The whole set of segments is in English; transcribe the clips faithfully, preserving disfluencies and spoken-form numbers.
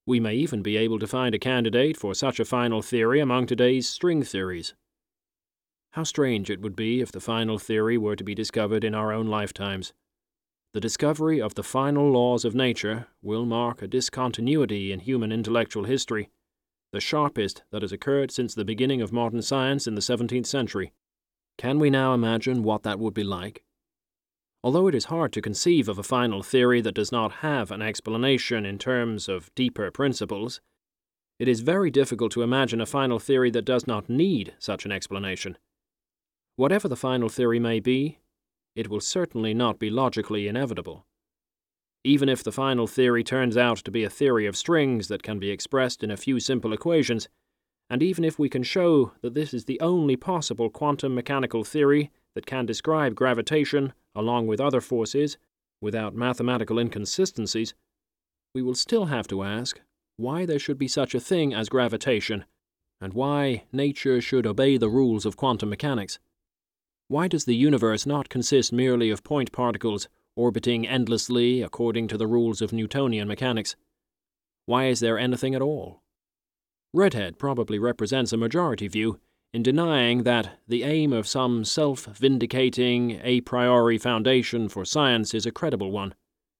We may even be able to find a candidate for such a final theory among today's string theories. How strange it would be if the final theory were to be discovered in our own lifetimes. The discovery of the final laws of nature will mark a discontinuity in human intellectual history, the sharpest that has occurred since the beginning of modern science in the seventeenth century. Can we now imagine what that would be like? Although it is hard to conceive of a final theory that does not have an explanation in terms of deeper principles, it is very difficult to imagine a final theory that does not need such an explanation. Whatever the final theory may be, it will certainly not be logically inevitable. Even if the final theory turns out to be a theory of strings that can be expressed in a few simple equations, and even if we can show that this is the only possible quantum mechanical theory that can describe gravitation along with other forces without mathematical inconsistencies, we will still have to ask why there should be such a thing as gravitation, and why nature should obey the rules of quantum mechanics. Why does the universe not consist merely of point particles orbiting endlessly according to the rules of Newtonian mechanics? Why is there anything at all? Redhead probably represents a majority view in denying that the aim of some self-vindicating a priori foundation for science is a credible one.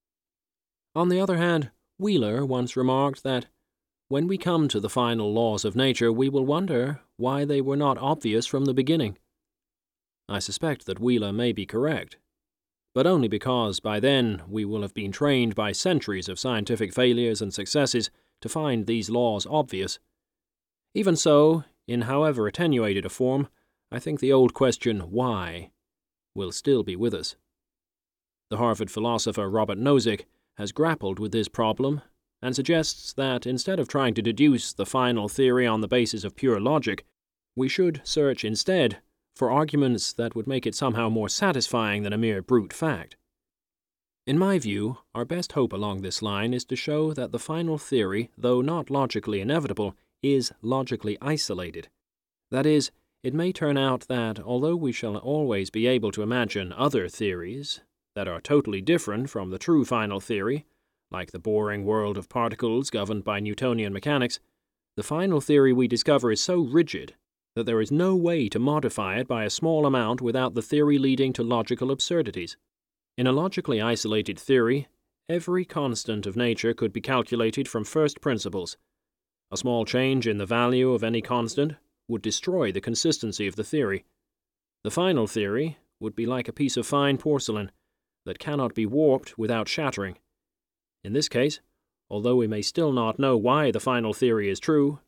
On the other hand, Wheeler once remarked that when we come to the final laws of nature, we will wonder why they were not obvious from the beginning. I suspect that Wheeler may be correct, but only because by then we will have been trained by centuries of scientific failures and successes to find these laws obvious. Even so, in however attenuated a form, I think the old question, why, will still be with us. The Harvard philosopher Robert Nozick has grappled with this problem and suggests that instead of trying to deduce the final theory on the basis of pure logic, we should search instead for arguments that would make it somehow more satisfying than a mere brute fact. In my view, our best hope along this line is to show that the final theory, though not logically inevitable, is logically isolated. That is, it may turn out that, although we shall always be able to imagine other theories that are totally different from the true final theory, like the boring world of particles governed by Newtonian mechanics, the final theory we discover is so rigid that there is no way to modify it by a small amount without the theory leading to logical absurdities. In a logically isolated theory, every constant of nature could be calculated from first principles. A small change in the value of any constant would destroy the consistency of the theory. The final theory would be like a piece of fine porcelain that cannot be warped without shattering. In this case, although we may still not know why the final theory is true,